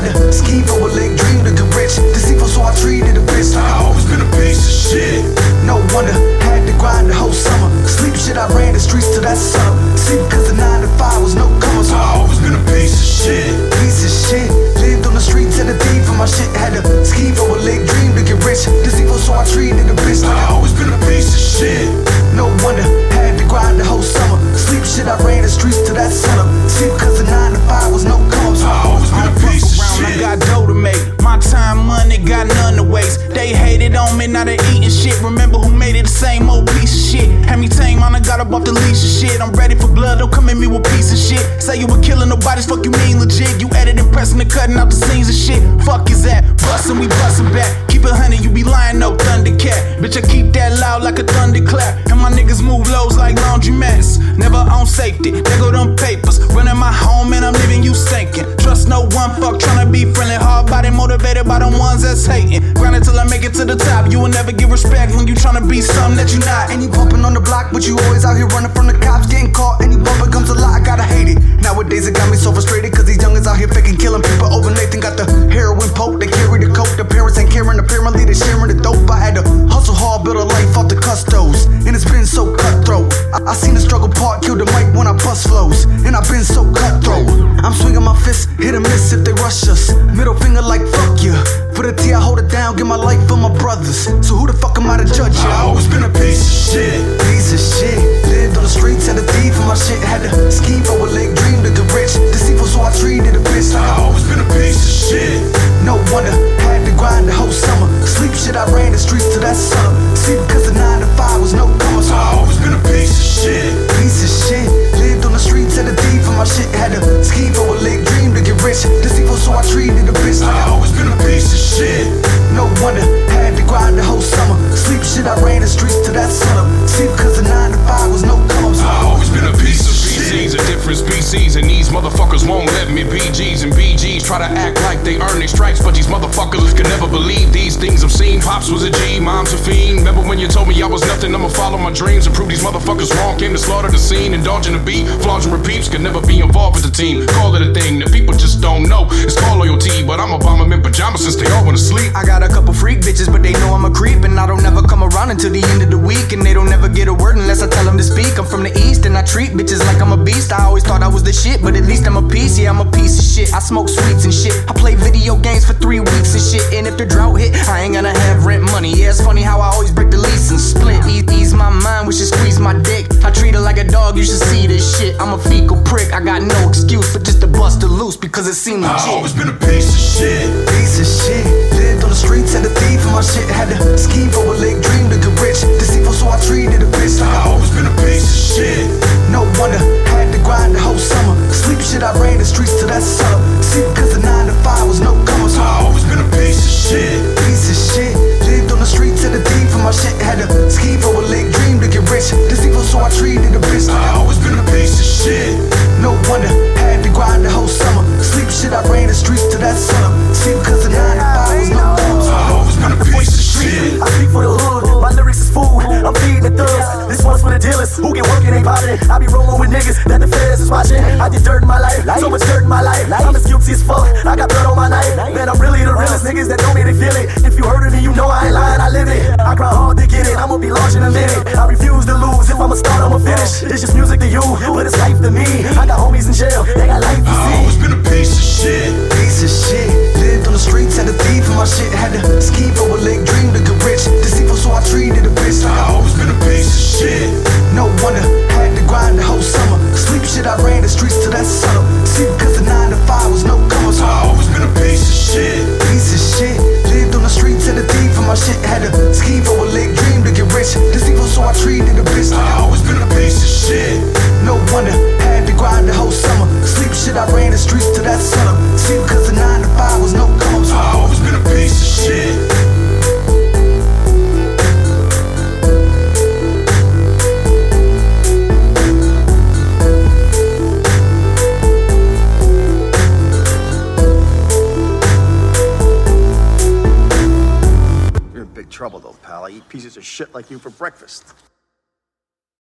to scheme for a leg dream to get rich. Deceitful, so I treated a bitch like I always been a piece of shit. No wonder, had to grind the whole summer. Sleep shit, I ran the streets till that sun up. Sleep cause the 9 to 5 was no cover, so I always been a piece of shit. Piece of shit, lived on the streets and the thief for my shit. Had to scheme for a leg dream to get rich. Deceitful, so I treated a bitch like I always been a piece of shit. No wonder, had to grind the whole summer. Sleep shit, I ran the streets till that sun up. Sleep cause the 9 to 5 was no cover, so I always been a piece of shit. I got dough to make, my time, money, got none to waste. They hated on me, now they eating shit. Remember who made it, the same old piece of shit. Had me tame, I done got up off the leash of shit. I'm ready for blood, don't come at me with piece of shit. Say you were killing nobody's, fuck you mean legit. You editing, pressing and cutting out the scenes of shit. Fuck is that? Bustin', we bustin' back. Keep it 100, you be lying, no Thundercat. Bitch, I keep that loud like a thunderclap. And my niggas move lows like laundromats. Never on safety, there go them papers. Running my home and I'm leaving you sinking. Trust no one, fuck tryna be friendly. Hard body motivated by them ones that's hating. Grind it till I make it to the top. You will never get respect when you tryna be something that you not. And you bumping on the block, but you always out here running from the cops. Getting caught and you bumping comes a lot, I gotta hate it. Nowadays it got me so frustrated, cause these youngins out here faking, killing people over Nathan. Got the heroin poke, they carry the coke. The parents ain't caring, apparently they sharing the dope. I had to hustle hard, build a life off the custos, and it's been so cutthroat. I seen the struggle part, kill the mic when I bust flows, and I've been so cutthroat. I'm swinging my fists, hit or miss if they rush us. Middle finger like fuck you. For the T I hold it down, give my life for my brothers. So who the fuck am I to judge ya? I always been a piece of shit. Piece of shit. Lived on the streets, had a thief for my shit. Had to scheme for a leg dream to get rich. Deceitful, so I treated a bitch like I always been a piece of shit. No wonder, had to grind the whole summer. Sleep shit, I ran the streets till that sun up. Sleep cause the 9 to 5 was no cover, so I always been a piece of shit. Piece of shit. Lived on the streets, had a thief for my shit. Had to scheme for a leg dream to get rich. Deceitful, so I treated a bitch like I always been a piece of shit. No wonder, had to grind the whole summer. Sleep shit, I ran the streets till that sun up. Sleep cause the 9 to 5 was no cover, so I always been a piece of shit. BC's a different species, and these motherfuckers won't let me be G's. And BG's try to act like they earn their stripes, but these motherfuckers can never believe these things I've seen. Pops was a G, mom's a fiend. Remember when you told me I was nothing? I'ma follow my dreams and prove these motherfuckers wrong. Came to slaughter the scene, indulging the beat. Flaws and repeats could never be involved with the team. Call it a thing that people just don't know. It's called loyalty, but I'ma bomb them in pajamas since they all wanna sleep. I got a couple freak bitches, but they know I'm a creep, and I don't never come around until the end of the week, and they don't never get a word unless I tell them to speak. I'm from the east and I treat bitches like I'm a beast. I always thought I was the shit, but at least I'm a piece. Yeah, I'm a piece of shit. I smoke sweets and shit. I play video games for 3 weeks and shit. And if the drought hit, I ain't gonna have rent money. Yeah, it's funny how I always break the lease and split. Ease my mind, wish it squeeze my dick. I treat her like a dog, you should see this shit. I'm a fecal prick, I got no excuse but just to bust her loose because it seemed legit. I always been a piece of shit. Piece of shit. Lived on the streets, had a thief for my shit. Had to scheme for a leg dream to get rich. Deceitful, so I treated a bitch like I always been a piece of shit. No wonder, had to grind the whole summer. Sleep shit, I ran the streets till that sun up. Sleep cause the 9 to 5 was no cover, so I always been a piece of shit. Piece of shit. Lived on the streets, had a thief for my shit. Had to scheme for a leg dream to get rich. Deceitful, so I treated a bitch like I always been a piece of shit. No wonder, had to grind the whole summer. Sleep shit, I ran the streets till that sun up. Sleep cause the 9 to 5 was no cover, so I always been a piece of shit. I speak for the hood, my lyrics is food. I'm feeding the thugs. This one's for the dealers who get work and ain't poppin'. I be rolling with niggas that the feds is watching. I did dirt in my life, so much dirt in my life. I'm as guilty as fuck. I got blood on my knife. Man, I'm really the realest. Niggas that know me, they feel it. If you heard of me, you know I ain't lying, I live it. I grind hard to get it. I'ma be large in a minute. I refuse to lose. If I'ma start, I'ma finish. It's just music to you, but it's life to me. I got homies in jail, they got life to see. I always been a piece of shit. Piece of shit. Lived on the streets, had a thief for my shit. Had to scheme for a leg dream to get rich. Deceitful, so I treated a bitch like I always been a piece of shit. No wonder, had to grind the whole summer. Sleep shit, I ran the streets till that sun up. Sleep cause the 9 to 5 was no cover, so I always been a piece of shit. Piece of shit. Lived on the streets, had a thief for my shit. Had to scheme for a leg dream to get rich. Deceitful, so I treated a bitch like I always been a piece of shit. No wonder, had to grind the whole summer. Sleep shit, I ran the streets till that sun up. Sleep cause the 9 to 5 was no cover, so I always been a piece of shit. You're in big trouble though, pal. I eat pieces of shit like you for breakfast.